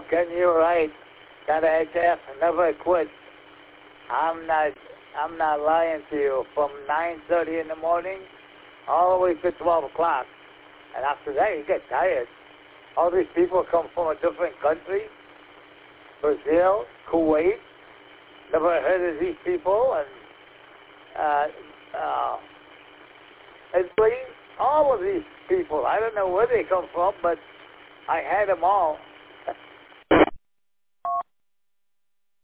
Ken, you're right. That HF never quit. I'm not lying to you. From 9:30 in the morning all the way to 12 o'clock. And after that, you get tired. All these people come from a different country. Brazil, Kuwait. Never heard of these people. And Italy. All of these people. I don't know where they come from, but I had them all.